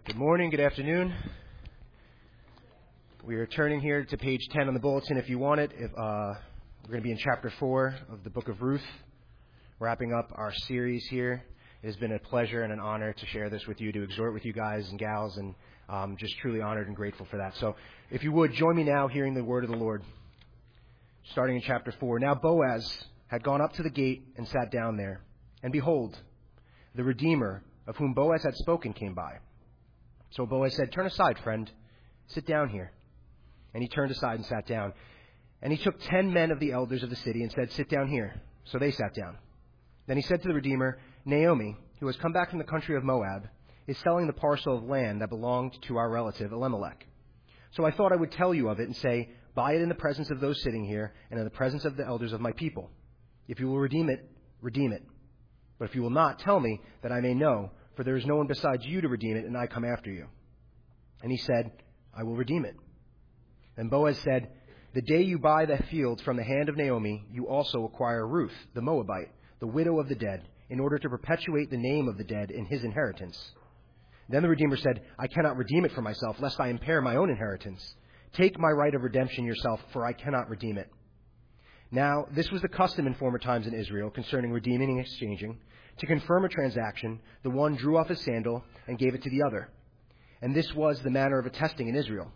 Good morning, good afternoon. We are turning here to page 10 on the bulletin if you want it. We're going to be in chapter 4 of the book of Ruth, wrapping up our series here. It has been a pleasure and an honor to share this with you, to exhort with you guys and gals, and just truly honored and grateful for that. So if you would, join me now hearing the word of the Lord, starting in chapter 4. Now Boaz had gone up to the gate and sat down there, and behold, the Redeemer, of whom Boaz had spoken, came by. So Boaz said, "Turn aside, friend. Sit down here." And he turned aside and sat down. And he took 10 men of the elders of the city and said, "Sit down here." So they sat down. Then he said to the Redeemer, "Naomi, who has come back from the country of Moab, is selling the parcel of land that belonged to our relative Elimelech. So I thought I would tell you of it and say, buy it in the presence of those sitting here and in the presence of the elders of my people. If you will redeem it, redeem it. But if you will not, tell me, that I may know, for there is no one besides you to redeem it, and I come after you." And he said, "I will redeem it." Then Boaz said, "The day you buy the field from the hand of Naomi, you also acquire Ruth, the Moabite, the widow of the dead, in order to perpetuate the name of the dead in his inheritance." Then the Redeemer said, "I cannot redeem it for myself, lest I impair my own inheritance. Take my right of redemption yourself, for I cannot redeem it." Now, this was the custom in former times in Israel concerning redeeming and exchanging. To confirm a transaction, the one drew off his sandal and gave it to the other. And this was the manner of attesting in Israel.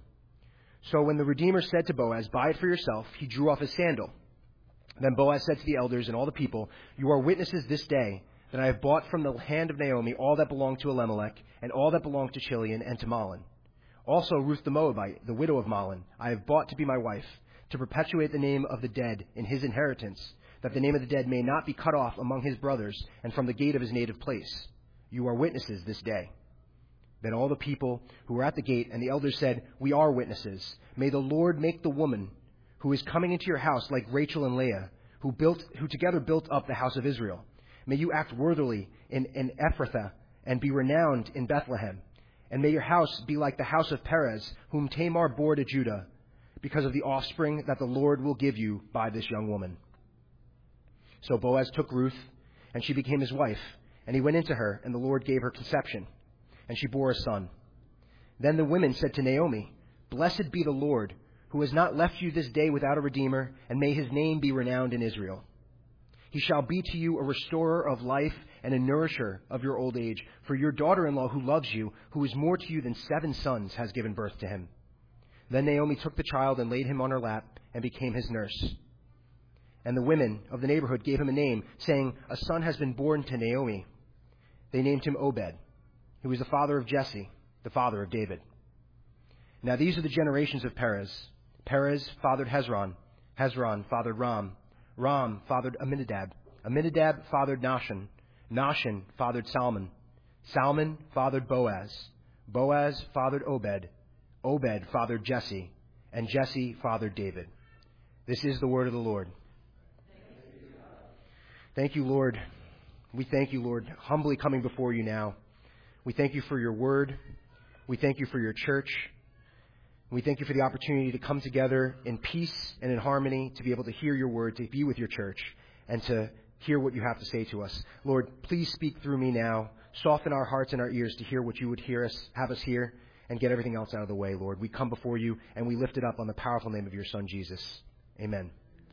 So when the Redeemer said to Boaz, "Buy it for yourself," he drew off his sandal. Then Boaz said to the elders and all the people, "You are witnesses this day that I have bought from the hand of Naomi all that belonged to Elimelech and all that belonged to Chilion and to Mahlon. Also Ruth the Moabite, the widow of Mahlon, I have bought to be my wife, to perpetuate the name of the dead in his inheritance, that the name of the dead may not be cut off among his brothers and from the gate of his native place. You are witnesses this day." Then all the people who were at the gate and the elders said, "We are witnesses. May the Lord make the woman who is coming into your house like Rachel and Leah, who together built up the house of Israel. May you act worthily in Ephrathah and be renowned in Bethlehem. And may your house be like the house of Perez, whom Tamar bore to Judah, because of the offspring that the Lord will give you by this young woman." So Boaz took Ruth, and she became his wife, and he went into her, and the Lord gave her conception, and she bore a son. Then the women said to Naomi, "Blessed be the Lord, who has not left you this day without a redeemer, and may his name be renowned in Israel. He shall be to you a restorer of life and a nourisher of your old age, for your daughter-in-law who loves you, who is more to you than 7 sons, has given birth to him." Then Naomi took the child and laid him on her lap and became his nurse. And the women of the neighborhood gave him a name, saying, "A son has been born to Naomi." They named him Obed, who was the father of Jesse, the father of David. Now these are the generations of Perez. Perez fathered Hezron. Hezron fathered Ram. Ram fathered Amminadab. Amminadab fathered Nahshon. Nahshon fathered Salmon. Salmon fathered Boaz. Boaz fathered Obed. Obed fathered Jesse. And Jesse fathered David. This is the word of the Lord. Thank you, Lord. We thank you, Lord, humbly coming before you now. We thank you for your word. We thank you for your church. We thank you for the opportunity to come together in peace and in harmony, to be able to hear your word, to be with your church, and to hear what you have to say to us. Lord, please speak through me now. Soften our hearts and our ears to hear what you would have us hear, and get everything else out of the way, Lord. We come before you, and we lift it up on the powerful name of your Son, Jesus. Amen.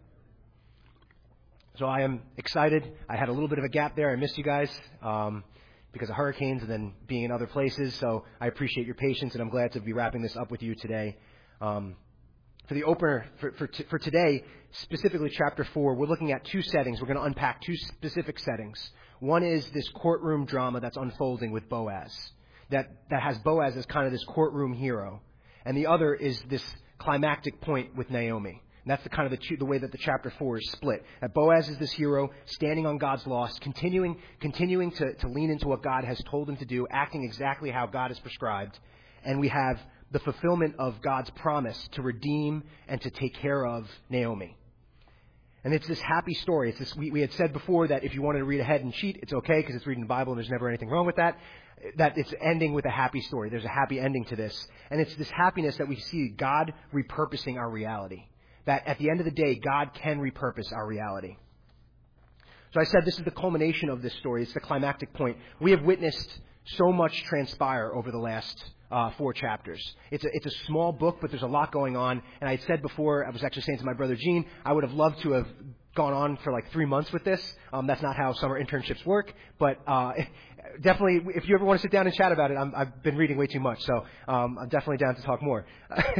So I am excited. I had a little bit of a gap there. I missed you guys because of hurricanes and then being in other places. So I appreciate your patience, and I'm glad to be wrapping this up with you today. For the opener for today, specifically chapter 4, we're looking at 2 settings. We're going to unpack 2 specific settings. One is this courtroom drama that's unfolding with Boaz, that has Boaz as kind of this courtroom hero. And the other is this climactic point with Naomi. And that's the kind of the way that the chapter 4 is split. That Boaz is this hero standing on God's law, continuing to lean into what God has told him to do, acting exactly how God has prescribed. And we have the fulfillment of God's promise to redeem and to take care of Naomi. And it's this happy story. It's this, we had said before that if you wanted to read ahead and cheat, it's okay because it's reading the Bible and there's never anything wrong with that. That it's ending with a happy story. There's a happy ending to this. And it's this happiness that we see God repurposing our reality. That at the end of the day, God can repurpose our reality. So I said this is the culmination of this story. It's the climactic point. We have witnessed so much transpire over the last 4 chapters. It's a small book, but there's a lot going on. And I had said before, I was actually saying to my brother Gene, I would have loved to have gone on for like 3 months with this. That's not how summer internships work. But definitely, if you ever want to sit down and chat about it, I've been reading way too much. So I'm definitely down to talk more.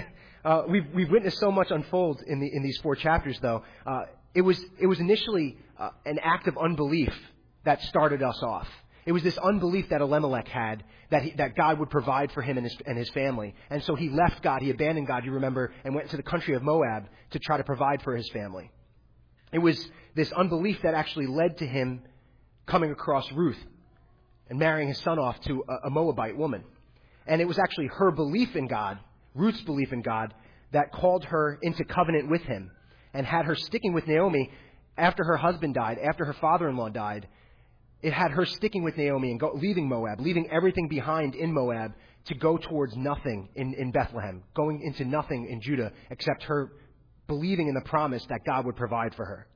We've witnessed so much unfold in these 4 chapters, though. It was initially an act of unbelief that started us off. It was this unbelief that Elimelech had that God would provide for him and his family. And so he left God, he abandoned God, you remember, and went to the country of Moab to try to provide for his family. It was this unbelief that actually led to him coming across Ruth and marrying his son off to a Moabite woman. And it was actually her belief in God, Ruth's belief in God, that called her into covenant with him and had her sticking with Naomi after her husband died, after her father-in-law died. It had her sticking with Naomi and leaving Moab, leaving everything behind in Moab to go towards nothing in Bethlehem, going into nothing in Judah except her believing in the promise that God would provide for her,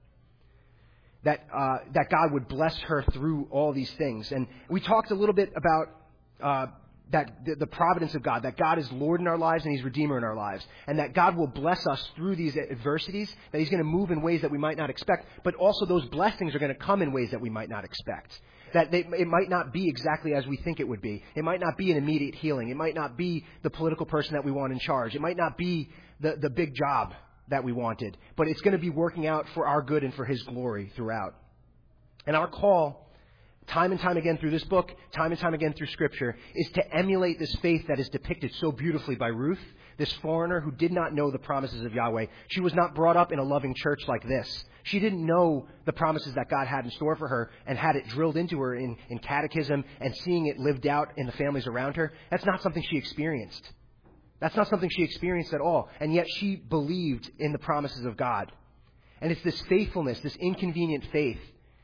that God would bless her through all these things. And we talked a little bit about the providence of God, that God is Lord in our lives and He's Redeemer in our lives, and that God will bless us through these adversities, that He's going to move in ways that we might not expect, but also those blessings are going to come in ways that we might not expect. That it might not be exactly as we think it would be. It might not be an immediate healing. It might not be the political person that we want in charge. It might not be the big job that we wanted, but it's going to be working out for our good and for His glory throughout. And our call, time and time again through this book, time and time again through Scripture, is to emulate this faith that is depicted so beautifully by Ruth, this foreigner who did not know the promises of Yahweh. She was not brought up in a loving church like this. She didn't know the promises that God had in store for her and had it drilled into her in catechism and seeing it lived out in the families around her. That's not something she experienced. That's not something she experienced at all. And yet she believed in the promises of God. And it's this faithfulness, this inconvenient faith,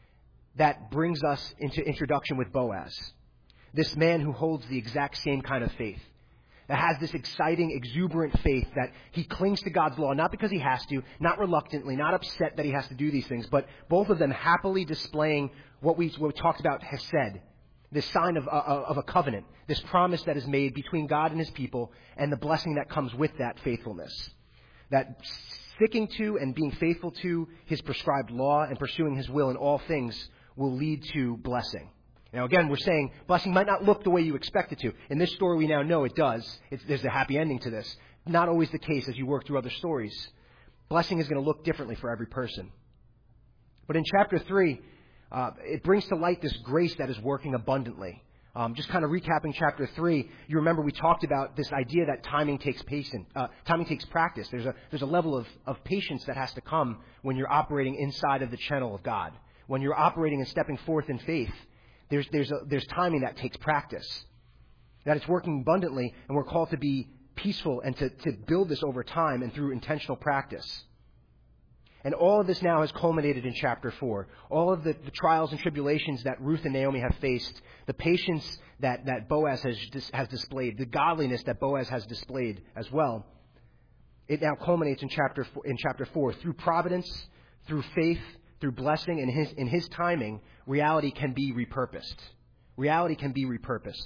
that brings us into introduction with Boaz, this man who holds the exact same kind of faith, that has this exciting, exuberant faith that he clings to God's law, not because he has to, not reluctantly, not upset that he has to do these things, but both of them happily displaying what we talked about hesed, this sign of a covenant, this promise that is made between God and His people, and the blessing that comes with that faithfulness, that sticking to and being faithful to His prescribed law and pursuing His will in all things will lead to blessing. Now, again, we're saying blessing might not look the way you expect it to. In this story, we now know it does. There's a happy ending to this. Not always the case as you work through other stories. Blessing is going to look differently for every person. But in chapter 3, it brings to light this grace that is working abundantly. Just kind of recapping chapter 3, you remember we talked about this idea that timing takes practice. There's a level of patience that has to come when you're operating inside of the channel of God. When you're operating and stepping forth in faith, there's timing that takes practice. That it's working abundantly, and we're called to be peaceful and to build this over time and through intentional practice. And all of this now has culminated in chapter 4. All of the trials and tribulations that Ruth and Naomi have faced, the patience that Boaz has displayed, the godliness that Boaz has displayed as well, it now culminates in chapter 4. Through providence, through faith, through blessing, and in His timing, reality can be repurposed. Reality can be repurposed.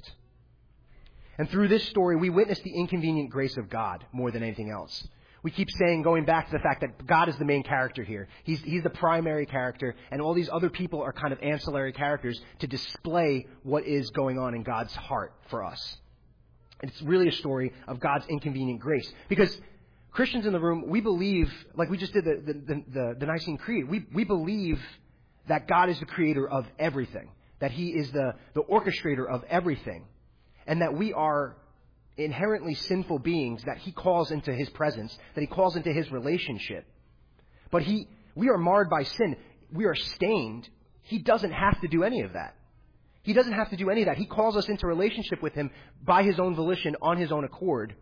And through this story, we witness the inconvenient grace of God more than anything else. We keep saying, going back to the fact that God is the main character here. He's the primary character, and all these other people are kind of ancillary characters to display what is going on in God's heart for us. And it's really a story of God's inconvenient grace. Because Christians in the room, we believe, like we just did the Nicene Creed, we believe that God is the creator of everything, that He is the orchestrator of everything, and that we are inherently sinful beings that He calls into His presence, that He calls into His relationship. But we are marred by sin. We are stained. He doesn't have to do any of that. He doesn't have to do any of that. He calls us into relationship with Him by His own volition, on His own accord.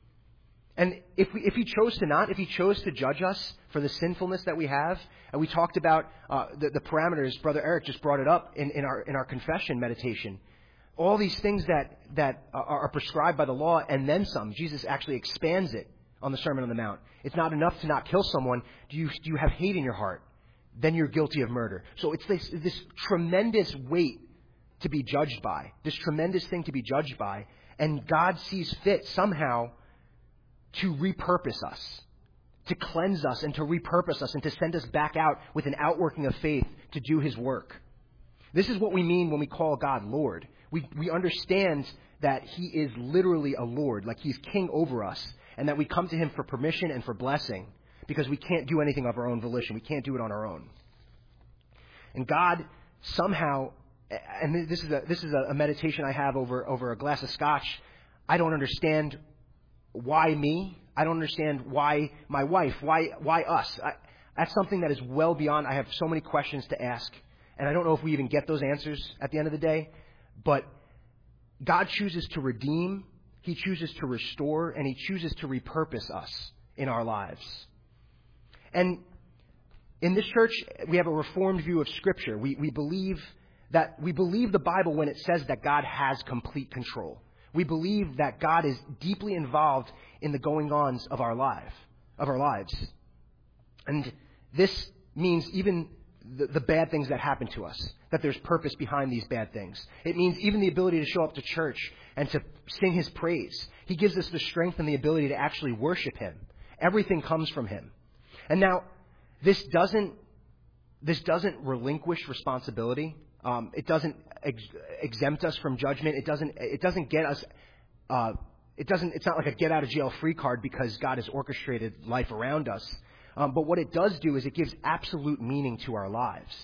And if He chose to not, if He chose to judge us for the sinfulness that we have, and we talked about the parameters, Brother Eric just brought it up in our confession meditation. All these things that are prescribed by the law and then some. Jesus actually expands it on the Sermon on the Mount. It's not enough to not kill someone. Do you have hate in your heart? Then you're guilty of murder. So it's this tremendous weight to be judged by, this tremendous thing to be judged by, and God sees fit somehow to repurpose us, to cleanse us and to repurpose us and to send us back out with an outworking of faith to do His work. This is what we mean when we call God Lord. We understand that He is literally a Lord, like He's king over us, and that we come to Him for permission and for blessing because we can't do anything of our own volition. We can't do it on our own. And God somehow, and this is a meditation I have over a glass of scotch. I don't understand why me. I don't understand why my wife. Why us? That's something that is well beyond. I have so many questions to ask, and I don't know if we even get those answers at the end of the day. But God chooses to redeem. He chooses to restore, and He chooses to repurpose us in our lives. And in this church, we have a reformed view of Scripture. We believe the Bible when it says that God has complete control. We believe that God is deeply involved in the goings-ons of our lives. And this means even the bad things that happen to us, that there's purpose behind these bad things. It means even the ability to show up to church and to sing His praise. He gives us the strength and the ability to actually worship Him. Everything comes from Him. And now, this doesn't relinquish responsibility. It doesn't exempt us from judgment. It doesn't get us. It's not like a get out of jail free card because God has orchestrated life around us. But what it does do is it gives absolute meaning to our lives.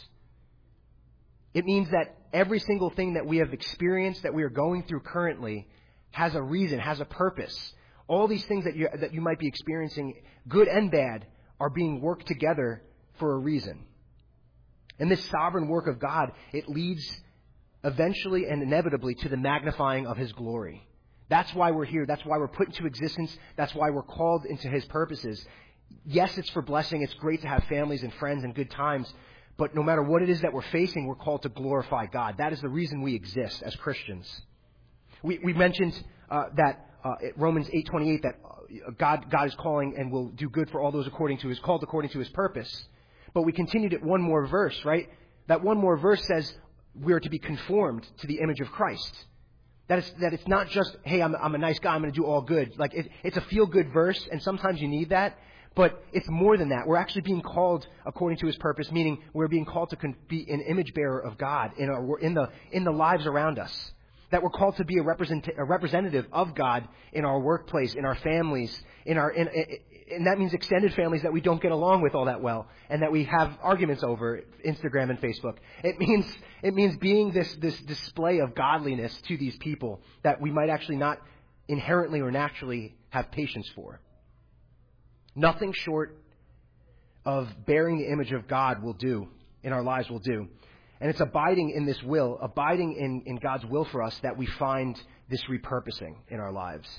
It means that every single thing that we have experienced, that we are going through currently, has a reason, has a purpose. All these things that you might be experiencing, good and bad, are being worked together for a reason. And this sovereign work of God, it leads eventually and inevitably to the magnifying of His glory. That's why we're here. That's why we're put into existence. That's why we're called into His purposes. Yes, it's for blessing. It's great to have families and friends and good times. But no matter what it is that we're facing, we're called to glorify God. That is the reason we exist as Christians. We mentioned that Romans 8:28 that God is calling and will do good for all those called according to His purpose. But we continued at one more verse, right? That one more verse says we are to be conformed to the image of Christ. That it's not just, hey, I'm a nice guy, I'm going to do all good. Like it's a feel-good verse, and sometimes you need that. But it's more than that. We're actually being called according to His purpose, meaning we're being called to be an image bearer of God in the lives around us. That we're called to be a representative of God in our workplace, in our families, and that means extended families that we don't get along with all that well, and that we have arguments over Instagram and Facebook. It means being this display of godliness to these people that we might actually not inherently or naturally have patience for. Nothing short of bearing the image of God will do in our lives will do. And it's abiding in this will, abiding in God's will for us, that we find this repurposing in our lives.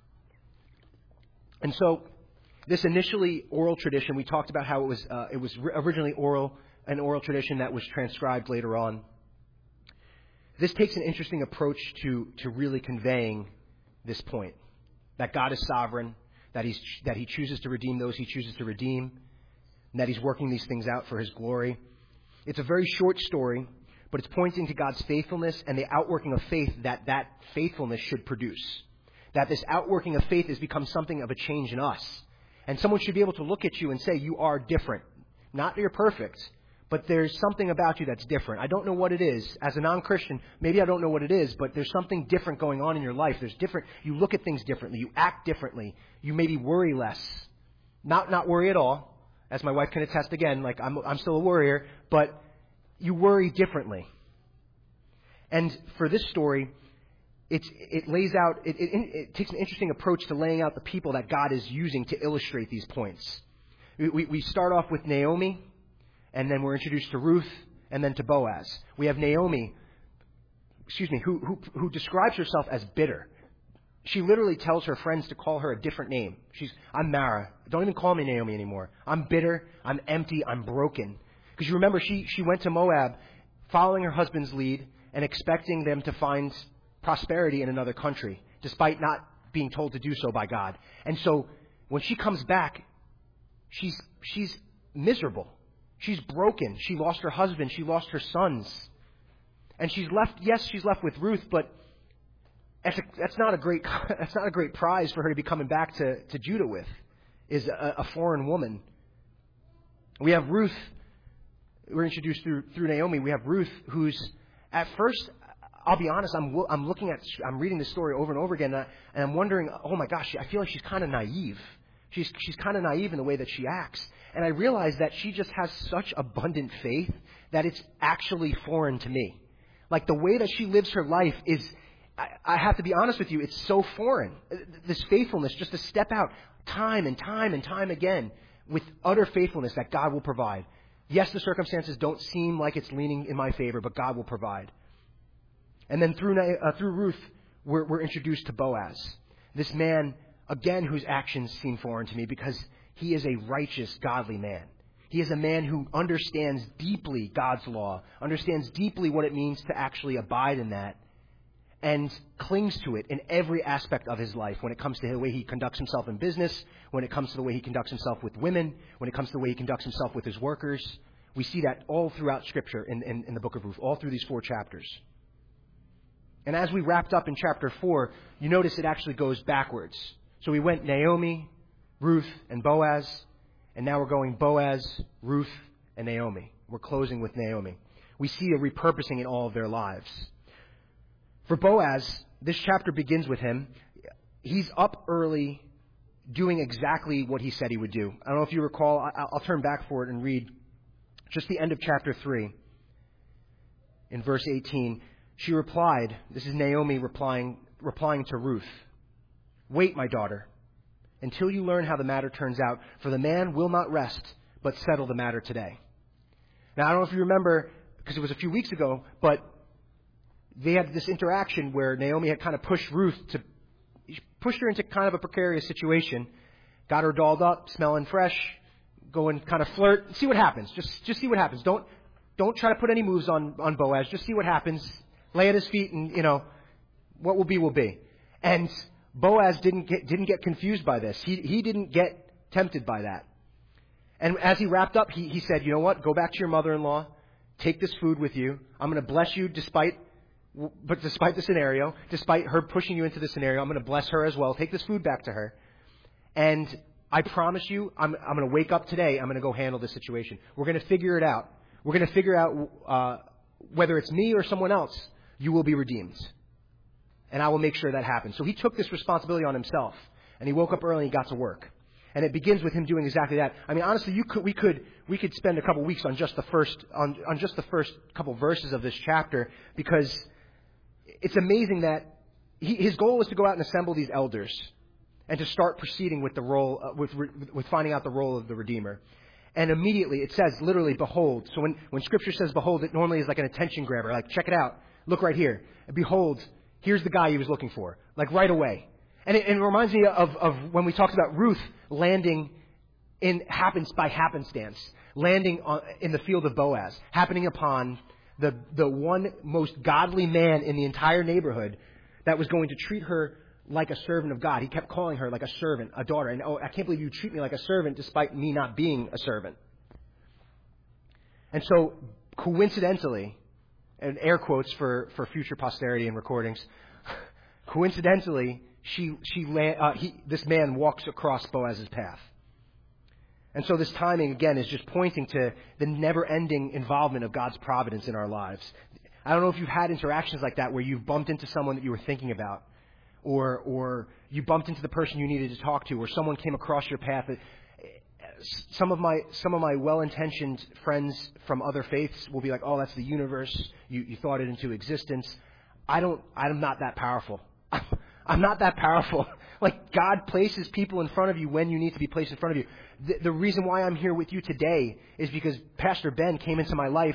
And so, this initially oral tradition, we talked about how it was originally an oral tradition that was transcribed later on. This takes an interesting approach to really conveying this point, that God is sovereign, that He chooses to redeem those He chooses to redeem, and that He's working these things out for His glory. It's a very short story, but it's pointing to God's faithfulness and the outworking of faith that faithfulness should produce. That this outworking of faith has become something of a change in us. And someone should be able to look at you and say, you are different. Not that you're perfect, but there's something about you that's different. I don't know what it is. As a non-Christian, maybe I don't know what it is, but there's something different going on in your life. You look at things differently. You act differently. You maybe worry less. Not worry at all. As my wife can attest again, like I'm still a worrier, but you worry differently. And for this story, it takes an interesting approach to laying out the people that God is using to illustrate these points. We start off with Naomi, and then we're introduced to Ruth, and then to Boaz. We have Naomi, who describes herself as bitter. She literally tells her friends to call her a different name. I'm Mara. Don't even call me Naomi anymore. I'm bitter. I'm empty. I'm broken. Because you remember, she went to Moab following her husband's lead and expecting them to find prosperity in another country, despite not being told to do so by God. And so when she comes back, she's miserable. She's broken. She lost her husband. She lost her sons. And she's left with Ruth, but that's not a great prize for her to be coming back to Judah with, is a foreign woman. We have Ruth. We're introduced through Naomi. We have Ruth, who's at first, I'll be honest, I'm reading this story over and over again, and I'm wondering, oh my gosh, I feel like she's kind of naive. She's kind of naive in the way that she acts. And I realize that she just has such abundant faith that it's actually foreign to me. Like the way that she lives her life is, I have to be honest with you, it's so foreign. This faithfulness, just to step out time and time and time again with utter faithfulness that God will provide. Yes, the circumstances don't seem like it's leaning in my favor, but God will provide. And then through Ruth, we're introduced to Boaz. This man, again, whose actions seem foreign to me because he is a righteous, godly man. He is a man who understands deeply God's law, understands deeply what it means to actually abide in that, and clings to it in every aspect of his life when it comes to the way he conducts himself in business, when it comes to the way he conducts himself with women, when it comes to the way he conducts himself with his workers. We see that all throughout Scripture in the book of Ruth, all through these 4 chapters. And as we wrapped up in chapter 4, you notice it actually goes backwards. So we went Naomi, Ruth, and Boaz, and now we're going Boaz, Ruth, and Naomi. We're closing with Naomi. We see a repurposing in all of their lives. For Boaz, this chapter begins with him. He's up early doing exactly what he said he would do. I don't know if you recall. I'll turn back for it and read just the end of chapter 3. In verse 18, she replied, this is Naomi replying to Ruth, "Wait, my daughter, until you learn how the matter turns out, for the man will not rest, but settle the matter today." Now, I don't know if you remember, because it was a few weeks ago, but they had this interaction where Naomi had kind of pushed her into kind of a precarious situation, got her dolled up, smelling fresh, go and kind of flirt, see what happens. Just see what happens. Don't try to put any moves on Boaz. Just see what happens. Lay at his feet, and what will be will be. And Boaz didn't get confused by this. He didn't get tempted by that. And as he wrapped up, he said, "You know what? Go back to your mother-in-law. Take this food with you. I'm going to bless you despite the scenario, despite her pushing you into the scenario. I'm going to bless her as well. Take this food back to her. And I promise you, I'm going to wake up today. I'm going to go handle this situation. We're going to figure it out. We're going to figure out whether it's me or someone else. You will be redeemed. And I will make sure that happens." So he took this responsibility on himself. And he woke up early and he got to work. And it begins with him doing exactly that. I mean, honestly, we could spend a couple weeks on just the first couple verses of this chapter, because it's amazing that his goal was to go out and assemble these elders and to start proceeding with the role with finding out the role of the Redeemer. And immediately it says literally, "Behold." So when Scripture says "behold," it normally is like an attention grabber. Like, check it out. Look right here. Behold, here's the guy he was looking for. Like right away. And it reminds me of when we talked about Ruth landing by happenstance, landing in the field of Boaz, happening upon the one most godly man in the entire neighborhood that was going to treat her like a servant of God. He kept calling her like a servant, a daughter. And, "Oh, I can't believe you treat me like a servant despite me not being a servant." And so, coincidentally, and air quotes for future posterity and recordings, coincidentally, this man walks across Boaz's path. And so this timing, again, is just pointing to the never-ending involvement of God's providence in our lives. I don't know if you've had interactions like that where you've bumped into someone that you were thinking about, or you bumped into the person you needed to talk to, or someone came across your path. Some of my well-intentioned friends from other faiths will be like, "Oh, that's the universe. You thought it into existence." I'm not that powerful. I'm not that powerful. Like, God places people in front of you when you need to be placed in front of you. The reason why I'm here with you today is because Pastor Ben came into my life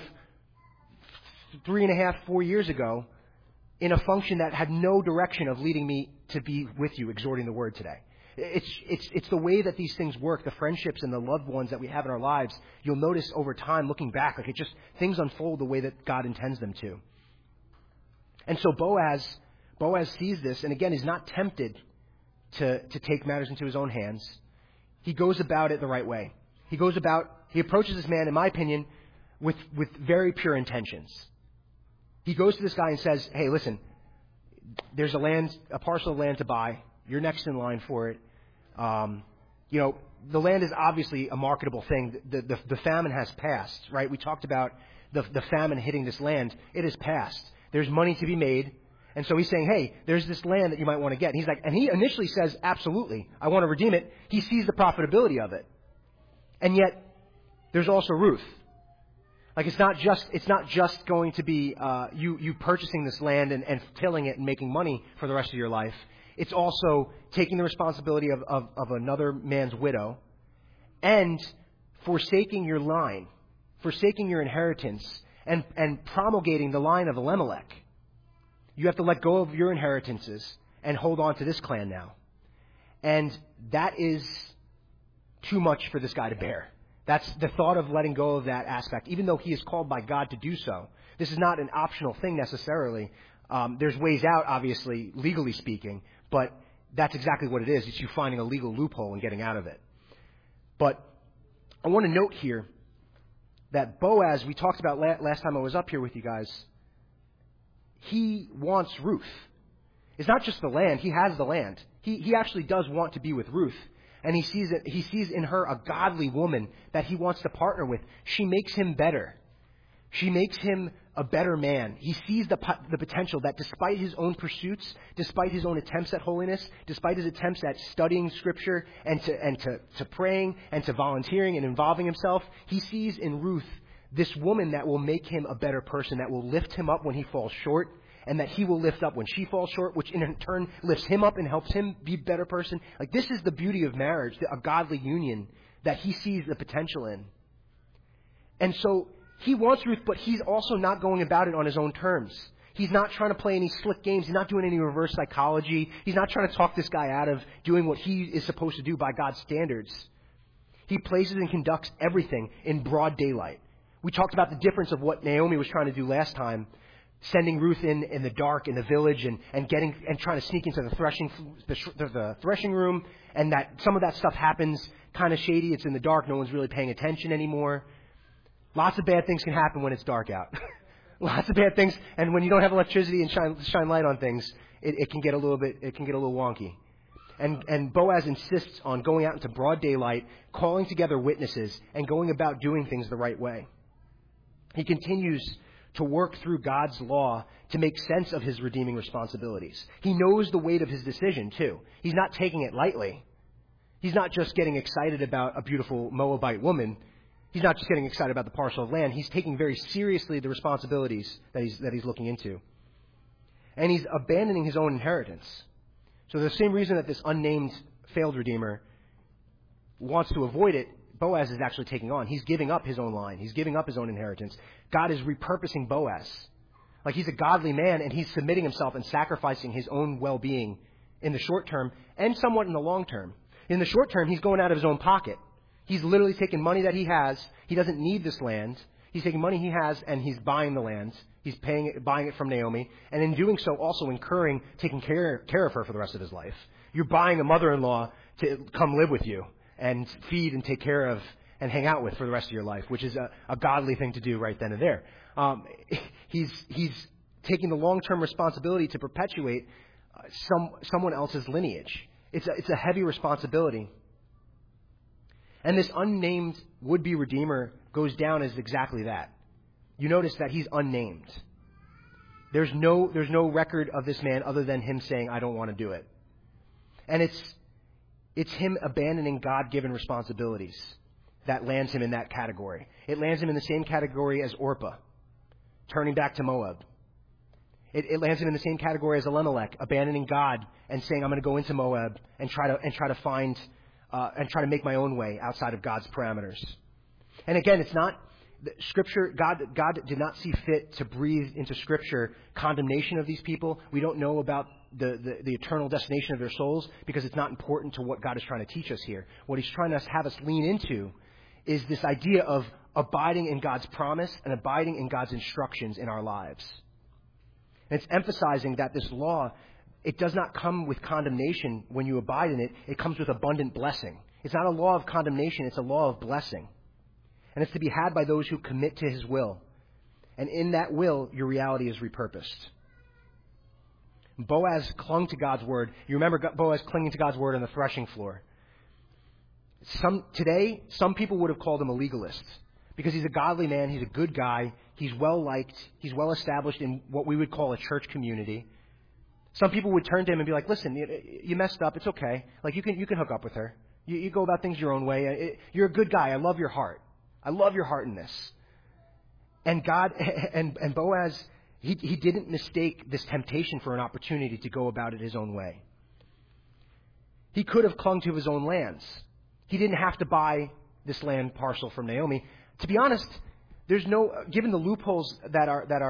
3.5, 4 years ago in a function that had no direction of leading me to be with you, exhorting the Word today. It's the way that these things work, the friendships and the loved ones that we have in our lives. You'll notice over time, looking back, like things unfold the way that God intends them to. And so Boaz sees this, and again, is not tempted to take matters into his own hands. He goes about it the right way. He approaches this man, in my opinion, with very pure intentions. He goes to this guy and says, hey, listen, there's a parcel of land to buy. You're next in line for it. The land is obviously a marketable thing. The famine has passed, right? We talked about the famine hitting this land. It has passed. There's money to be made. And so he's saying, hey, there's this land that you might want to get. And he initially says, absolutely, I want to redeem it. He sees the profitability of it. And yet, there's also Ruth. Like, it's not just going to be you purchasing this land and tilling it and making money for the rest of your life. It's also taking the responsibility of another man's widow and forsaking your line, forsaking your inheritance, and promulgating the line of Elimelech. You have to let go of your inheritances and hold on to this clan now. And that is too much for this guy to bear. That's the thought of letting go of that aspect, even though he is called by God to do so. This is not an optional thing necessarily. There's ways out, obviously, legally speaking, but that's exactly what it is. It's you finding a legal loophole and getting out of it. But I want to note here that Boaz, we talked about last time I was up here with you guys, he wants Ruth. It's not just the land. He has the land. He actually does want to be with Ruth. And he sees in her a godly woman that he wants to partner with. She makes him better. She makes him a better man. He sees the potential that despite his own pursuits, despite his own attempts at holiness, despite his attempts at studying Scripture and to praying and to volunteering and involving himself, he sees in Ruth this woman that will make him a better person, that will lift him up when he falls short, and that he will lift up when she falls short, which in turn lifts him up and helps him be a better person. Like, this is the beauty of marriage, a godly union that he sees the potential in. And so he wants Ruth, but he's also not going about it on his own terms. He's not trying to play any slick games. He's not doing any reverse psychology. He's not trying to talk this guy out of doing what he is supposed to do by God's standards. He places and conducts everything in broad daylight. We talked about the difference of what Naomi was trying to do last time, sending Ruth in the dark in the village and trying to sneak into the threshing room, and that some of that stuff happens kind of shady. It's in the dark. No one's really paying attention anymore. Lots of bad things can happen when it's dark out. Lots of bad things, and when you don't have electricity and shine light on things, it can get a little wonky. And Boaz insists on going out into broad daylight, calling together witnesses, and going about doing things the right way. He continues to work through God's law to make sense of his redeeming responsibilities. He knows the weight of his decision, too. He's not taking it lightly. He's not just getting excited about a beautiful Moabite woman. He's not just getting excited about the parcel of land. He's taking very seriously the responsibilities that he's looking into. And he's abandoning his own inheritance. So the same reason that this unnamed failed redeemer wants to avoid it, Boaz is actually taking on. He's giving up his own line. He's giving up his own inheritance. God is repurposing Boaz. Like, he's a godly man, and he's submitting himself and sacrificing his own well-being in the short term and somewhat in the long term. In the short term, he's going out of his own pocket. He's literally taking money that he has. He doesn't need this land. He's taking money he has, and he's buying the land. He's buying it from Naomi. And in doing so, also taking care of her for the rest of his life. You're buying a mother-in-law to come live with you and feed and take care of and hang out with for the rest of your life, which is a godly thing to do right then and there. He's taking the long-term responsibility to perpetuate someone else's lineage. It's a heavy responsibility. And this unnamed would-be redeemer goes down as exactly that. You notice that he's unnamed. There's no record of this man other than him saying, I don't want to do it. And it's him abandoning God-given responsibilities that lands him in that category. It lands him in the same category as Orpah, turning back to Moab. It lands him in the same category as Elimelech, abandoning God and saying, I'm going to go into Moab and try to find and try to make my own way outside of God's parameters. And again, it's not Scripture. God did not see fit to breathe into Scripture condemnation of these people. We don't know about the eternal destination of their souls because it's not important to what God is trying to teach us here. What he's trying to have us lean into is this idea of abiding in God's promise and abiding in God's instructions in our lives. And it's emphasizing that this law, it does not come with condemnation when you abide in it. It comes with abundant blessing. It's not a law of condemnation. It's a law of blessing. And it's to be had by those who commit to his will. And in that will, your reality is repurposed. Boaz clung to God's word. You remember Boaz clinging to God's word on the threshing floor. Today, some people would have called him a legalist because he's a godly man. He's a good guy. He's well liked. He's well established in what we would call a church community. Some people would turn to him and be like, listen, you messed up. It's okay. Like, you can hook up with her. You go about things your own way. You're a good guy. I love your heart. I love your heart in this. And God and Boaz, he didn't mistake this temptation for an opportunity to go about it his own way. He could have clung to his own lands. He didn't have to buy this land parcel from Naomi. To be honest, given the loopholes that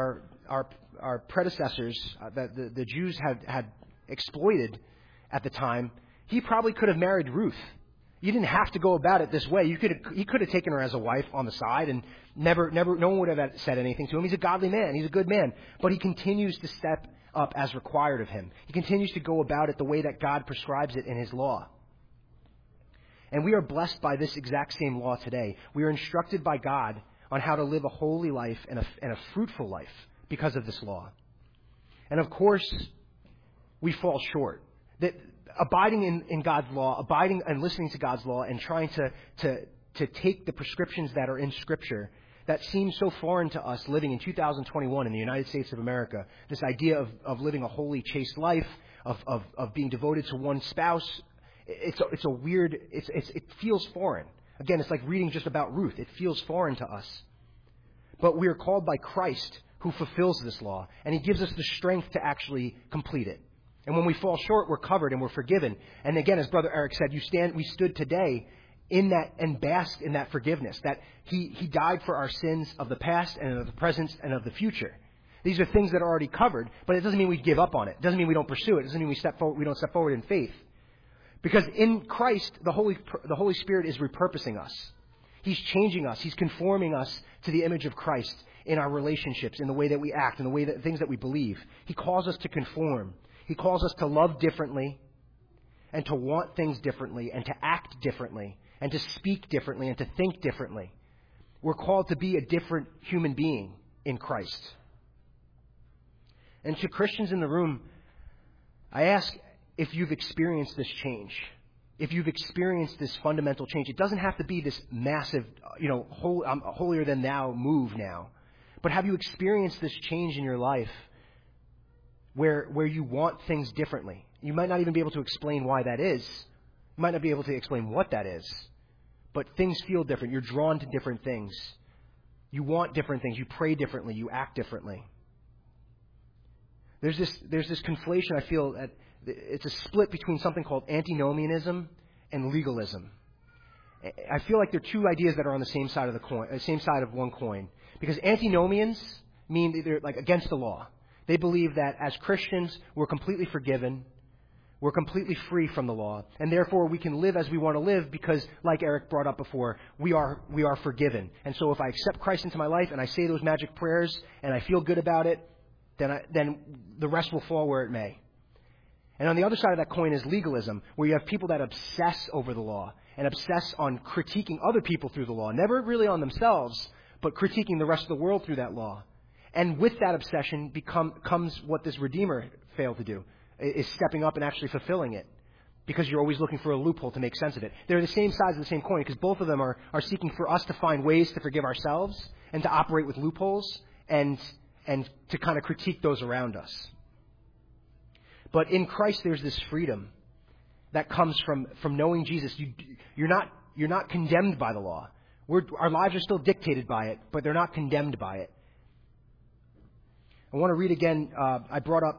our predecessors, that the Jews had exploited at the time, he probably could have married Ruth. You didn't have to go about it this way. He could have taken her as a wife on the side, and never, no one would have said anything to him. He's a godly man. He's a good man. But he continues to step up as required of him. He continues to go about it the way that God prescribes it in his law. And we are blessed by this exact same law today. We are instructed by God on how to live a holy life and a fruitful life because of this law. And of course, we fall short. That abiding in God's law, abiding and listening to God's law, and trying to take the prescriptions that are in Scripture that seem so foreign to us living in 2021 in the United States of America. This idea of living a holy, chaste life, of being devoted to one spouse. It's a weird. It feels foreign. Again, it's like reading just about Ruth. It feels foreign to us. But we are called by Christ, who fulfills this law, and He gives us the strength to actually complete it. And when we fall short, we're covered and we're forgiven. And again, as Brother Eric said, we stood today in that and bask in that forgiveness. That He died for our sins of the past and of the present and of the future. These are things that are already covered, but it doesn't mean we give up on it. It doesn't mean we don't pursue it. It doesn't mean we don't step forward in faith. Because in Christ, the Holy Spirit is repurposing us. He's changing us. He's conforming us to the image of Christ in our relationships, in the way that we act, in the way that things that we believe. He calls us to conform. He calls us to love differently and to want things differently and to act differently and to speak differently and to think differently. We're called to be a different human being in Christ. And to Christians in the room, I ask, if you've experienced this change, if you've experienced this fundamental change, it doesn't have to be this massive, holier than thou move now. But have you experienced this change in your life where you want things differently? You might not even be able to explain why that is. You might not be able to explain what that is. But things feel different. You're drawn to different things. You want different things. You pray differently. You act differently. There's this conflation, I feel, that it's a split between something called antinomianism and legalism. I feel like they're two ideas that are on the same side of the coin, same side of one coin. Because antinomians mean they're like against the law. They believe that as Christians, we're completely forgiven, we're completely free from the law, and therefore we can live as we want to live because, like Eric brought up before, we are forgiven. And so if I accept Christ into my life and I say those magic prayers and I feel good about it, then the rest will fall where it may. And on the other side of that coin is legalism, where you have people that obsess over the law and obsess on critiquing other people through the law, never really on themselves, but critiquing the rest of the world through that law. And with that obsession comes what this Redeemer failed to do, is stepping up and actually fulfilling it, because you're always looking for a loophole to make sense of it. They're the same sides of the same coin, because both of them are seeking for us to find ways to forgive ourselves and to operate with loopholes and to kind of critique those around us. But in Christ, there's this freedom that comes from knowing Jesus. You're not condemned by the law. Our lives are still dictated by it, but they're not condemned by it. I want to read again. I brought up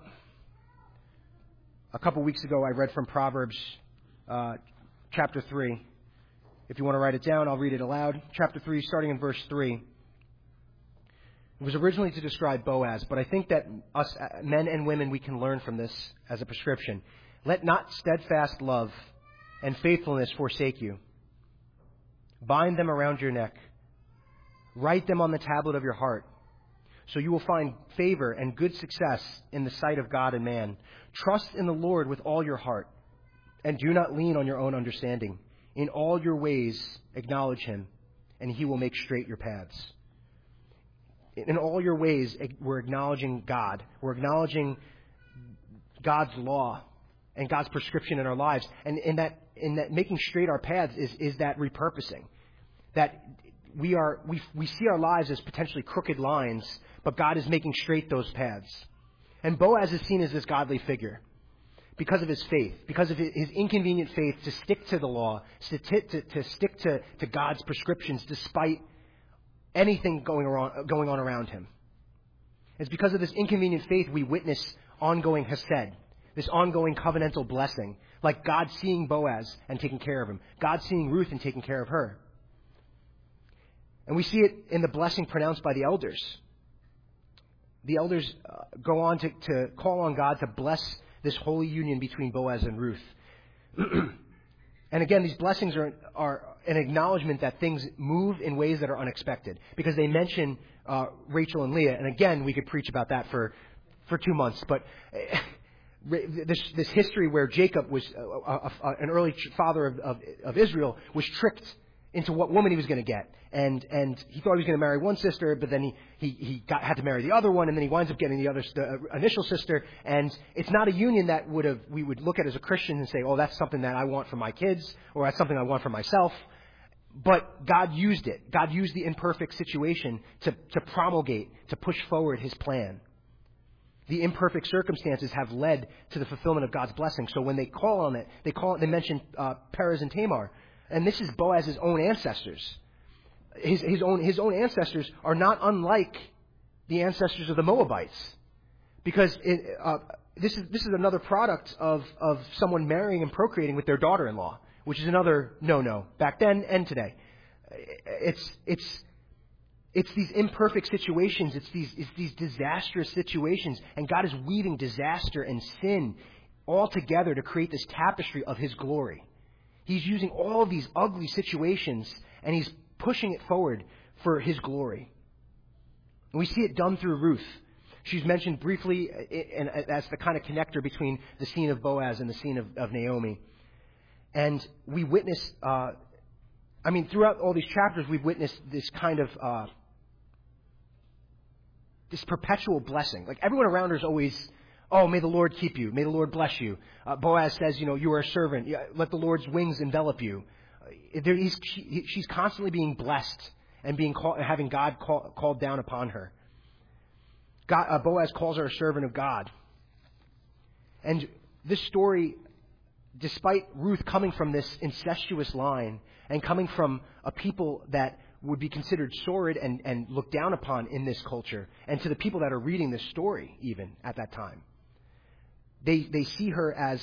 a couple weeks ago. I read from Proverbs chapter 3. If you want to write it down, I'll read it aloud. Chapter 3, starting in verse 3. It was originally to describe Boaz, but I think that us men and women, we can learn from this as a prescription. Let not steadfast love and faithfulness forsake you. Bind them around your neck. Write them on the tablet of your heart, so you will find favor and good success in the sight of God and man. Trust in the Lord with all your heart, and do not lean on your own understanding. In all your ways acknowledge Him, and He will make straight your paths. in all your ways, we're acknowledging God. We're acknowledging God's law and God's prescription in our lives. And in that making straight our paths is that repurposing. That we see our lives as potentially crooked lines, but God is making straight those paths. And Boaz is seen as this godly figure because of his faith, because of his inconvenient faith to stick to the law, to stick to God's prescriptions despite anything going on around him. It's because of this inconvenient faith we witness ongoing hesed, this ongoing covenantal blessing, like God seeing Boaz and taking care of him, God seeing Ruth and taking care of her. And we see it in the blessing pronounced by the elders. The elders go on to call on God to bless this holy union between Boaz and Ruth. And again, these blessings are an acknowledgement that things move in ways that are unexpected, because they mention Rachel and Leah. And again, we could preach about that for 2 months. But this history where Jacob was an early father of Israel, was tricked into what woman he was going to get. And he thought he was going to marry one sister, but then he had to marry the other one, and then he winds up getting the initial sister. And it's not a union that we would look at as a Christian and say, oh, that's something that I want for my kids, or that's something I want for myself. But God used it. God used the imperfect situation to promulgate, to push forward his plan. The imperfect circumstances have led to the fulfillment of God's blessing. So when they call on it, they mention Perez and Tamar. And this is Boaz's own ancestors. His own ancestors are not unlike the ancestors of the Moabites, because this is another product of someone marrying and procreating with their daughter-in-law, which is another no back then and today. It's these imperfect situations. It's these disastrous situations, and God is weaving disaster and sin all together to create this tapestry of his glory. He's using all of these ugly situations, and he's pushing it forward for his glory. And we see it done through Ruth. She's mentioned briefly as the kind of connector between the scene of Boaz and the scene of Naomi. And we witness, throughout all these chapters, we've witnessed this kind of, this perpetual blessing. Like, everyone around her is always, oh, may the Lord keep you. May the Lord bless you. Boaz says, you are a servant. Let the Lord's wings envelop you. She's constantly being blessed and having God called down upon her. Boaz calls her a servant of God. And this story, despite Ruth coming from this incestuous line and coming from a people that would be considered sordid and looked down upon in this culture, and to the people that are reading this story even at that time, they see her as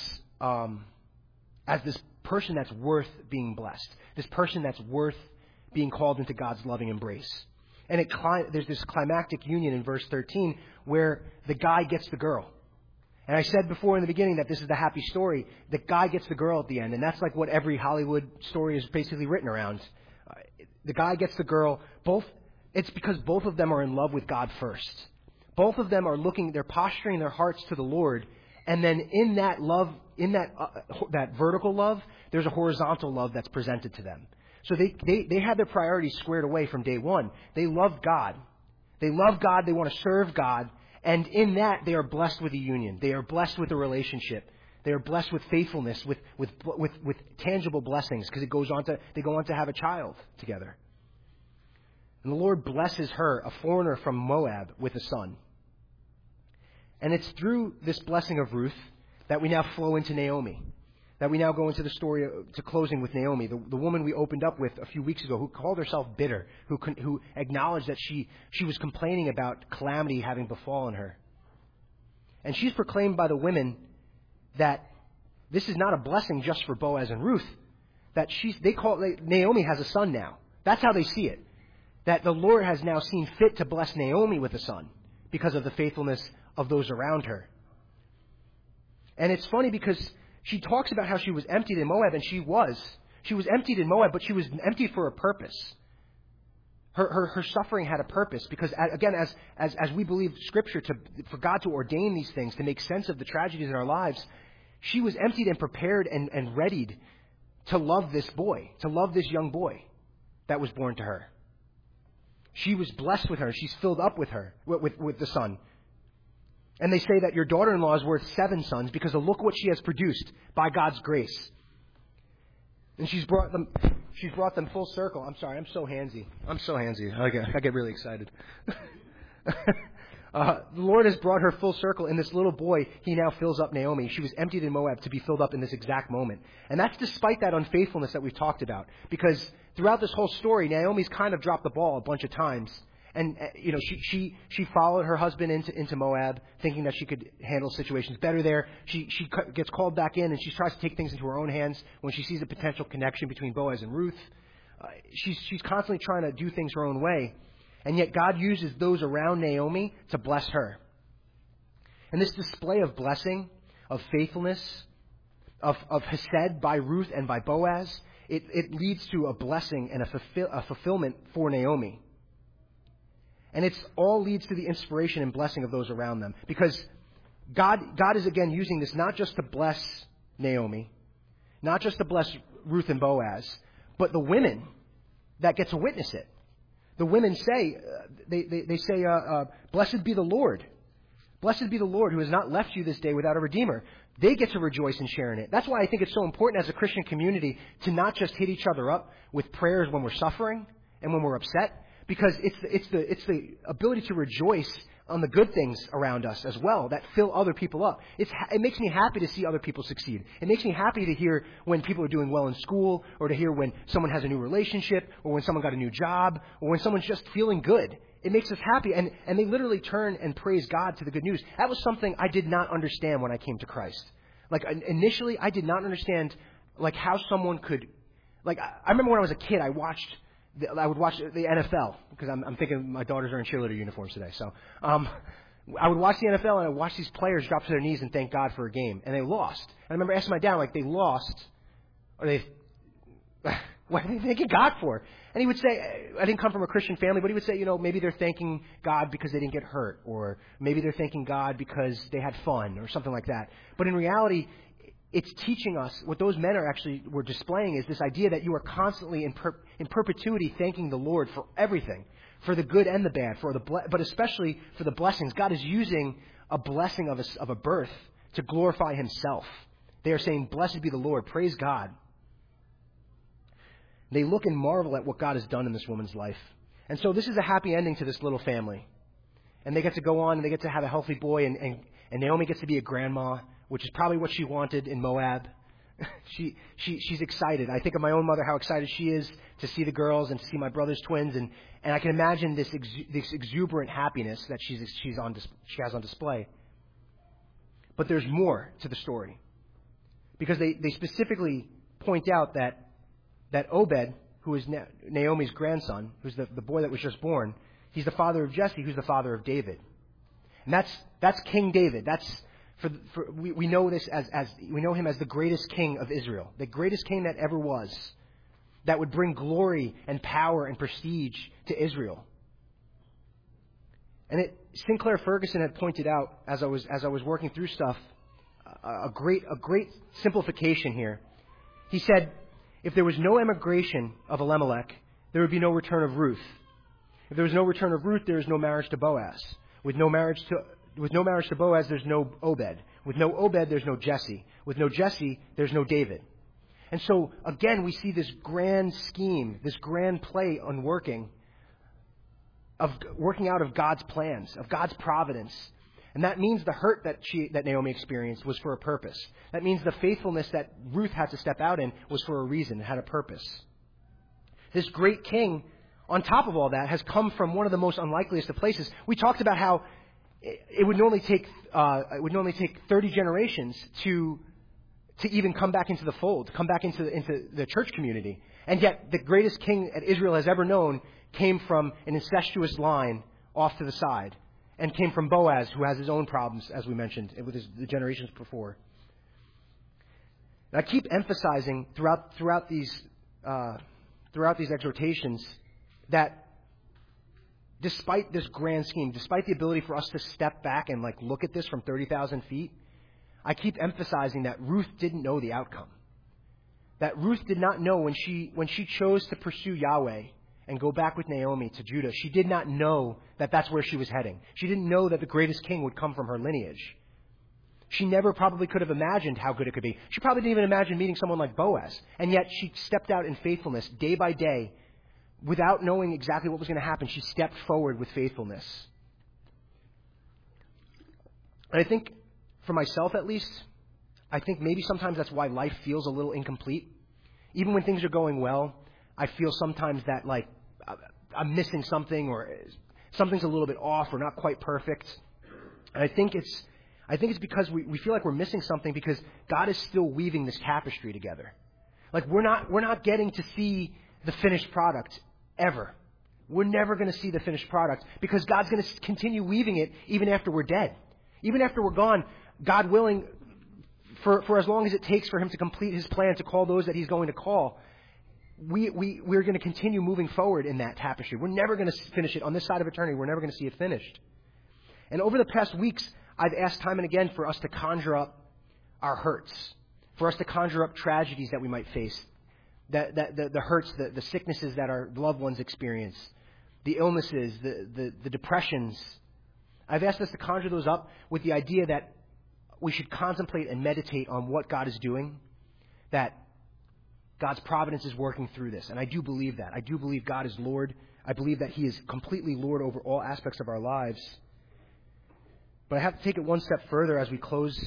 this person that's worth being blessed, this person that's worth being called into God's loving embrace. And there's this climactic union in verse 13 where the guy gets the girl. And I said before in the beginning that this is the happy story. The guy gets the girl at the end, and that's like what every Hollywood story is basically written around. The guy gets the girl. It's because both of them are in love with God first. Both of them are they're posturing their hearts to the Lord. And then in that love, in that vertical love, there's a horizontal love that's presented to them. So they had their priorities squared away from day one. They love God. They love God. They want to serve God. And in that, they are blessed with a union. They are blessed with a relationship. They are blessed with faithfulness, with tangible blessings, because they go on to have a child together. And the Lord blesses her, a foreigner from Moab, with a son. And it's through this blessing of Ruth that we now flow into Naomi, that we now go into the story to closing with Naomi, the woman we opened up with a few weeks ago, who called herself bitter, who acknowledged that she was complaining about calamity having befallen her. And she's proclaimed by the women that this is not a blessing just for Boaz and Ruth, that Naomi has a son now. That's how they see it. That the Lord has now seen fit to bless Naomi with a son because of the faithfulness of those around her. And it's funny because she talks about how she was emptied in Moab, and she was. She was emptied in Moab, but she was emptied for a purpose. Her suffering had a purpose because, again, as we believe Scripture, for God to ordain these things, to make sense of the tragedies in our lives, she was emptied and prepared and readied to love this boy, to love this young boy that was born to her. She was blessed with her. She's filled up with her, with the son. And they say that your daughter-in-law is worth 7 sons because of look what she has produced by God's grace. And she's brought them full circle. I'm sorry, I'm so handsy. I get really excited. The Lord has brought her full circle, and this little boy, he now fills up Naomi. She was emptied in Moab to be filled up in this exact moment. And that's despite that unfaithfulness that we've talked about. Because throughout this whole story, Naomi's kind of dropped the ball a bunch of times. And, she followed her husband into Moab, thinking that she could handle situations better there. She gets called back in, and she tries to take things into her own hands when she sees a potential connection between Boaz and Ruth. She's constantly trying to do things her own way. And yet God uses those around Naomi to bless her. And this display of blessing, of faithfulness, of Hesed by Ruth and by Boaz, it leads to a blessing and a fulfillment for Naomi. And it all leads to the inspiration and blessing of those around them. Because God is again using this not just to bless Naomi, not just to bless Ruth and Boaz, but the women that get to witness it. The women say, they say, blessed be the Lord. Blessed be the Lord who has not left you this day without a Redeemer. They get to rejoice and share in it. That's why I think it's so important as a Christian community to not just hit each other up with prayers when we're suffering and when we're upset, because it's the ability to rejoice on the good things around us as well that fill other people up. It makes me happy to see other people succeed. It makes me happy to hear when people are doing well in school, or to hear when someone has a new relationship, or when someone got a new job, or when someone's just feeling good. It makes us happy, and they literally turn and praise God to the good news. That was something I did not understand when I came to Christ. Initially, I did not understand how someone could. I remember when I was a kid, I would watch the NFL, because I'm thinking my daughters are in cheerleader uniforms today. So I would watch the NFL, and I would watch these players drop to their knees and thank God for a game. And they lost. And I remember asking my dad, they lost, or what are they thanking God for? And he would say, I didn't come from a Christian family, but he would say, maybe they're thanking God because they didn't get hurt, or maybe they're thanking God because they had fun, or something like that. But in reality, it's teaching us, what those men were displaying is this idea that you are constantly in perpetuity thanking the Lord for everything, for the good and the bad, but especially for the blessings. God is using a blessing of a birth to glorify Himself. They are saying, blessed be the Lord, praise God. They look and marvel at what God has done in this woman's life. And so this is a happy ending to this little family. And they get to go on, and they get to have a healthy boy, and Naomi gets to be a grandma, which is probably what she wanted in Moab. She's excited. I think of my own mother, how excited she is to see the girls and to see my brother's twins, and I can imagine this exuberant happiness that she has on display. But there's more to the story, because they specifically point out that Obed, who is Naomi's grandson, who's the boy that was just born, he's the father of Jesse, who's the father of David, and that's King David. We know this as we know him as the greatest king of Israel, the greatest king that ever was, that would bring glory and power and prestige to Israel. And Sinclair Ferguson had pointed out as I was working through stuff a great simplification here. He said, if there was no emigration of Elimelech, there would be no return of Ruth. If there was no return of Ruth, there is no marriage to Boaz. With no marriage to Boaz, there's no Obed. With no Obed, there's no Jesse. With no Jesse, there's no David. And so, again, we see this grand scheme, this grand play on working out of God's plans, of God's providence. And that means the hurt that Naomi experienced was for a purpose. That means the faithfulness that Ruth had to step out in was for a reason, it had a purpose. This great king, on top of all that, has come from one of the most unlikeliest of places. We talked about how it would normally take 30 generations to even come back into the fold, come back into the church community. And yet the greatest king that Israel has ever known came from an incestuous line off to the side, and came from Boaz, who has his own problems, as we mentioned, with the generations before. And I keep emphasizing throughout these exhortations that despite this grand scheme, despite the ability for us to step back and look at this from 30,000 feet, I keep emphasizing that Ruth didn't know the outcome. That Ruth did not know when she chose to pursue Yahweh and go back with Naomi to Judah, she did not know that that's where she was heading. She didn't know that the greatest king would come from her lineage. She never probably could have imagined how good it could be. She probably didn't even imagine meeting someone like Boaz. And yet she stepped out in faithfulness day by day. Without knowing exactly what was going to happen, she stepped forward with faithfulness. And I think, for myself at least, I think maybe sometimes that's why life feels a little incomplete. Even when things are going well, I feel sometimes that like I'm missing something, or something's a little bit off or not quite perfect. And I think it's because we feel like we're missing something because God is still weaving this tapestry together. Like we're not getting to see the finished product ever. We're never going to see the finished product because God's going to continue weaving it even after we're dead. Even after we're gone, God willing, for as long as it takes for him to complete his plan to call those that he's going to call, we're going to continue moving forward in that tapestry. We're never going to finish it. On this side of eternity, we're never going to see it finished. And over the past weeks, I've asked time and again for us to conjure up our hurts, for us to conjure up tragedies that we might face, the hurts, the sicknesses that our loved ones experience, the illnesses, the depressions. I've asked us to conjure those up with the idea that we should contemplate and meditate on what God is doing, that God's providence is working through this. And I do believe that. I do believe God is Lord. I believe that he is completely Lord over all aspects of our lives. But I have to take it one step further as we close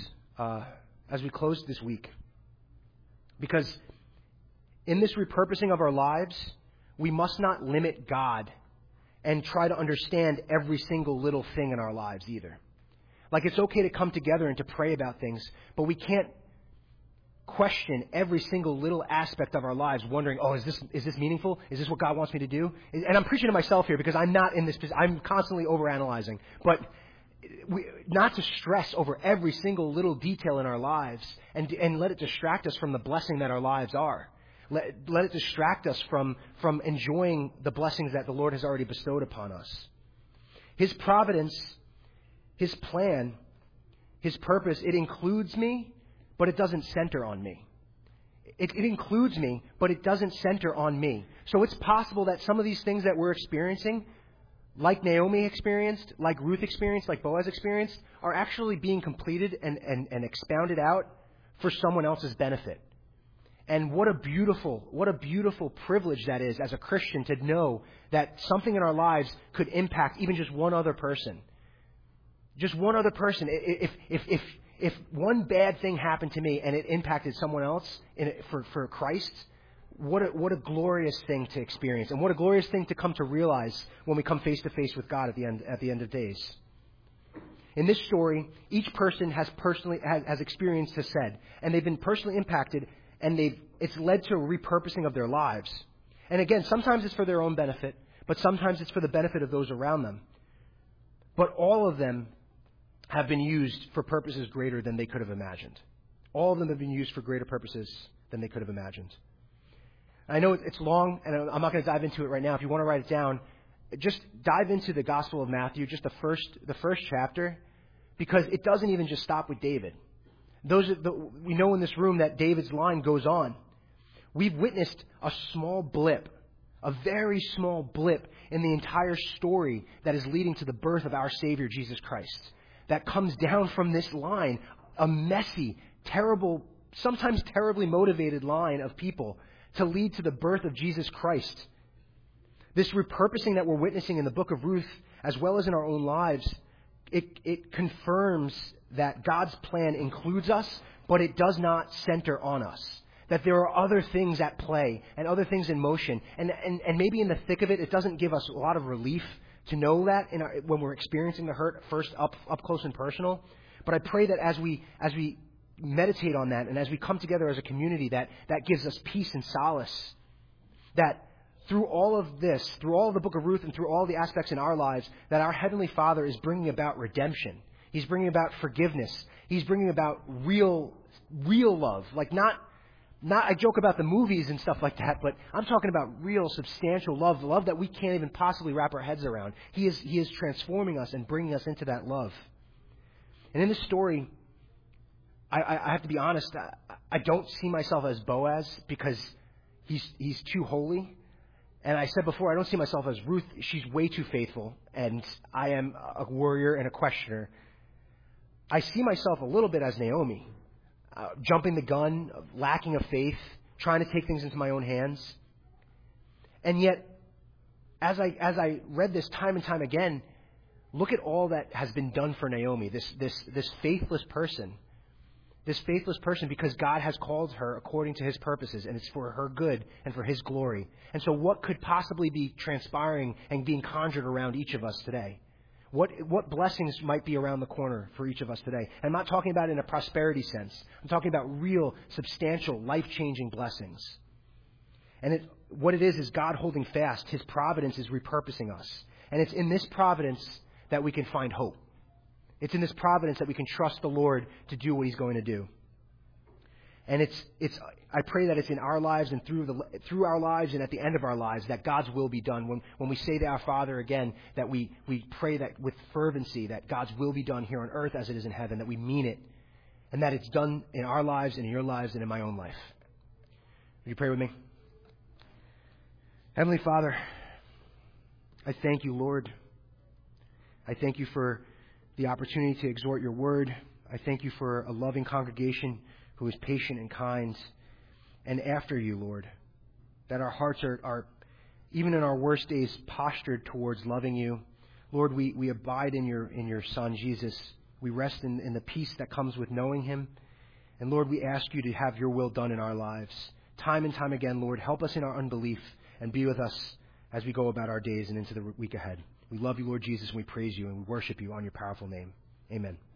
this week. Because in this repurposing of our lives, we must not limit God and try to understand every single little thing in our lives either. Like it's okay to come together and to pray about things, but we can't question every single little aspect of our lives wondering, oh, is this meaningful? Is this what God wants me to do? And I'm preaching to myself here because I'm not in this position. I'm constantly overanalyzing. But not to stress over every single little detail in our lives and let it distract us from the blessing that our lives are. Let it distract us from enjoying the blessings that the Lord has already bestowed upon us. His providence, his plan, his purpose, it includes me, but it doesn't center on me. It includes me, but it doesn't center on me. So it's possible that some of these things that we're experiencing, like Naomi experienced, like Ruth experienced, like Boaz experienced, are actually being completed and expounded out for someone else's benefit. And what a beautiful privilege that is as a Christian to know that something in our lives could impact even just one other person. Just one other person. If one bad thing happened to me and it impacted someone else for Christ, what a glorious thing to experience, and what a glorious thing to come to realize when we come face to face with God at the end of days. In this story, each person has experienced Hesed, and they've been personally impacted, and it's led to a repurposing of their lives. And again, sometimes it's for their own benefit, but sometimes it's for the benefit of those around them. But all of them have been used for purposes greater than they could have imagined. All of them have been used for greater purposes than they could have imagined. I know it's long, and I'm not going to dive into it right now. If you want to write it down, just dive into the Gospel of Matthew, just the first chapter, because it doesn't even just stop with David. We know in this room that David's line goes on. We've witnessed a small blip, a very small blip in the entire story that is leading to the birth of our Savior, Jesus Christ, that comes down from this line, a messy, terrible, sometimes terribly motivated line of people to lead to the birth of Jesus Christ. This repurposing that we're witnessing in the book of Ruth, as well as in our own lives, it confirms that God's plan includes us, but it does not center on us. That there are other things at play and other things in motion. And maybe in the thick of it, it doesn't give us a lot of relief to know that when we're experiencing the hurt first up close and personal. But I pray that as we meditate on that and as we come together as a community, that gives us peace and solace. That through all of this, through all of the book of Ruth and through all the aspects in our lives, that our Heavenly Father is bringing about redemption. He's bringing about forgiveness. He's bringing about real love. Like not I joke about the movies and stuff like that, but I'm talking about real substantial love that we can't even possibly wrap our heads around. He is transforming us and bringing us into that love. And in this story, I have to be honest, I don't see myself as Boaz because he's too holy. And I said before, I don't see myself as Ruth. She's way too faithful, and I am a warrior and a questioner. I see myself a little bit as Naomi, jumping the gun, lacking of faith, trying to take things into my own hands. And yet, as I read this time and time again, look at all that has been done for Naomi, this faithless person. This faithless person, because God has called her according to His purposes, and it's for her good and for His glory. And so what could possibly be transpiring and being conjured around each of us today? What blessings might be around the corner for each of us today? I'm not talking about in a prosperity sense. I'm talking about real, substantial, life-changing blessings. And what it is God holding fast. His providence is repurposing us. And it's in this providence that we can find hope. It's in this providence that we can trust the Lord to do what He's going to do. And I pray that it's in our lives and through our lives and at the end of our lives that God's will be done. When we say to our Father again, that we pray that with fervency that God's will be done here on earth as it is in heaven, that we mean it, and that it's done in our lives and in your lives and in my own life. Would you pray with me? Heavenly Father, I thank you, Lord. I thank you for the opportunity to exhort your word. I thank you for a loving congregation who is patient and kind and after you, Lord, that our hearts are even in our worst days, postured towards loving you. Lord, we abide in your Son, Jesus. We rest in the peace that comes with knowing Him. And Lord, we ask you to have your will done in our lives. Time and time again, Lord, help us in our unbelief and be with us as we go about our days and into the week ahead. We love you, Lord Jesus, and we praise you and we worship you on your powerful name. Amen.